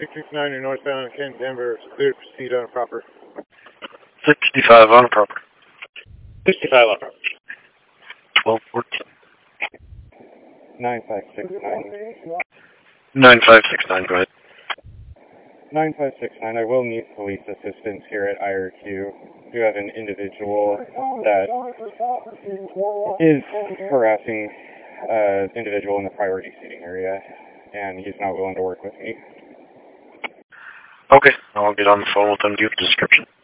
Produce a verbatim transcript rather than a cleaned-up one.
six six nine, you're northbound Kent, Denver, clear to proceed on a proper. sixty-five on a proper. sixty-five on a proper. twelve fourteen. nine five six nine. nine five six nine, go ahead. nine five six nine, I will need police assistance here at I R Q. You have an individual that is harassing an uh, individual in the priority seating area, and he's not willing to work with me. Okay, I'll get on the phone with them, give a description.